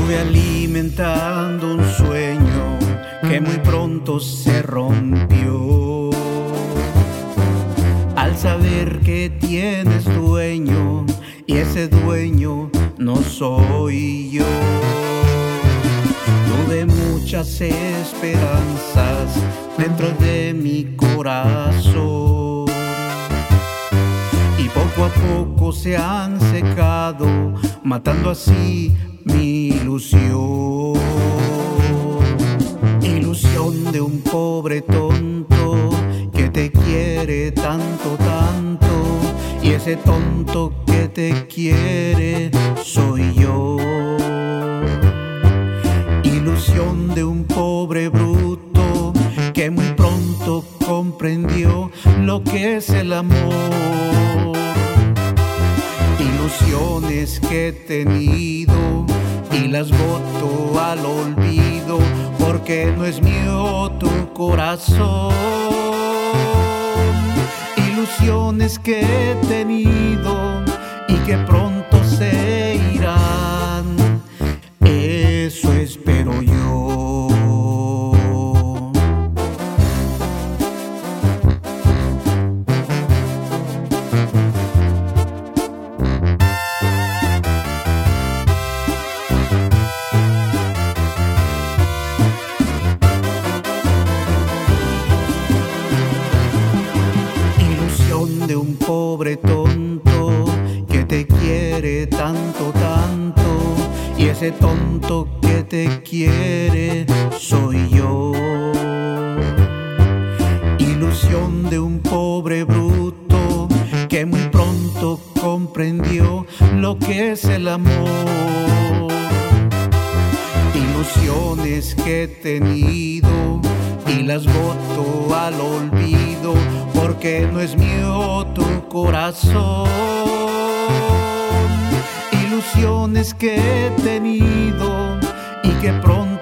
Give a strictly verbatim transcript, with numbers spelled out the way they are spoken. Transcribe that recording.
Estuve alimentando un sueño que muy pronto se rompió. Al saber que tienes dueño y ese dueño no soy yo. Tuve muchas esperanzas dentro de mi corazón y poco a poco se han secado, matando así mi ilusión. Ilusión de un pobre tonto que te quiere tanto, tanto, y ese tonto que te quiere soy yo. Ilusión de un pobre bruto que muy pronto comprendió lo que es el amor. Ilusiones que he tenido y las boto al olvido, porque no es mío tu corazón. Ilusiones que he tenido y que pronto se irán, eso espero yo. De un pobre tonto que te quiere tanto, tanto, y ese tonto que te quiere soy yo. Ilusión de un pobre bruto que muy pronto comprendió lo que es el amor. Ilusiones que he tenido y las boto al olvido, porque no es mío tu corazón. Ilusiones que he tenido y que pronto